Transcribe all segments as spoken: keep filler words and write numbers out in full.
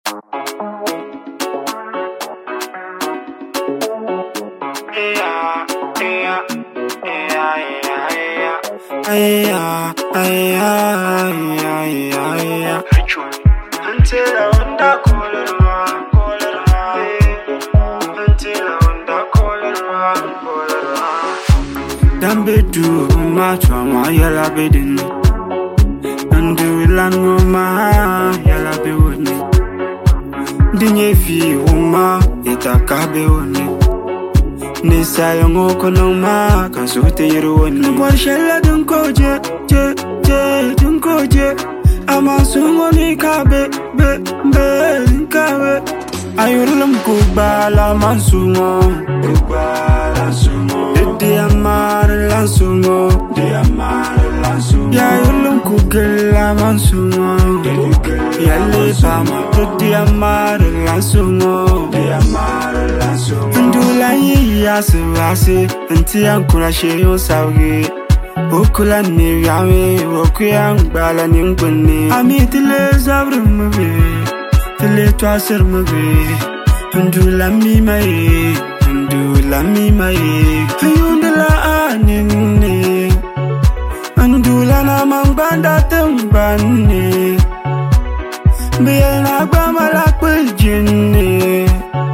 Yeah, yeah, yeah, yeah, yeah. Yeah, yeah, yeah, yeah, yeah. Until I wonder, call it around, call it around. Until I wonder, call it around, call it around. Dambe do ma chwa yala bedin. Andu lan ma yala be woni. Dinye fi uma itakabe woni. Nisa yongo kono ma kasute yero woni. Kwa shella dun koje je je dun koje. Ama sungo ni kabe be be kabe. Ayurum kubala mansumo kubala sumo. De amar la sumo de amar la sumo. Ya ayurum kugela mansumo ya le fama. De amar la sumo de amar la sumo. Ndula yi ya se nti ankura she yo sawi. Okula ni yawe okuyang bala ni ngone. Ami tile zabru mbe tile twasir mbe. Ndula mi mai ndula mi mai. Ayundula anine ndula na mangbanda tembane. Biel na gbama la kwijine.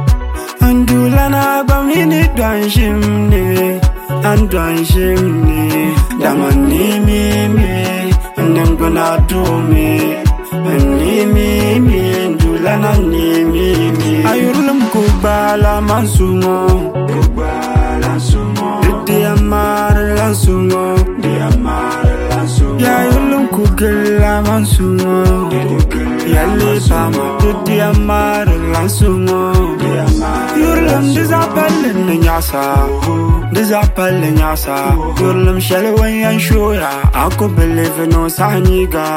Ndula na gbamini dwanshimne. Andwanshimne. Damani mi mi ndengona dumi. Ni mi mi ndula na ni mi mi. Ayurulum kubala mansumo kubala sumo. De amar la sumo de amar la sumo. Ya ayurulum kugela mansumo ya le fama. De amar la sumo de amar. Yurulum dizapale nyasa dizapale nyasa. Yurulum shele wen shoya. Ako believe no saniga.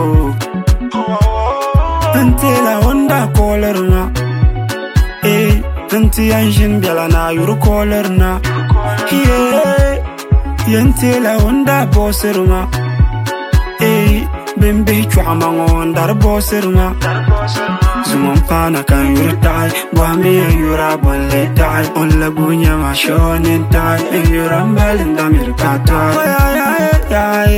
Until I wonder caller na. Eh, until I shin bela na yuru caller na. Yeah, until I wonder bosser na. Eh, bembe chwa mangon dar bosser na. Zumon pana kan yuru tai, boami yura bolle tai. On la gunya ma shonen tai, yura mbalinda mirkata. Yeah, yeah, yeah,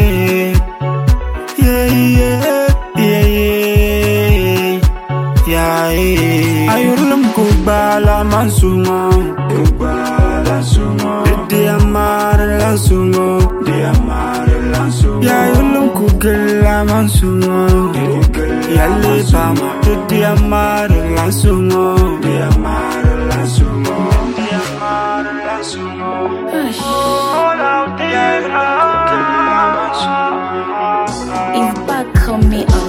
yeah, yeah. Yeah, yeah, yeah, yeah. Ayurulum kubala mansumo kubala sumo. De amar la sumo de amar la sumo. Ya ayurulum kugela mansumo ya le fama. De amar la sumo de amar la sumo de amar la sumo. All out there, It's back on me.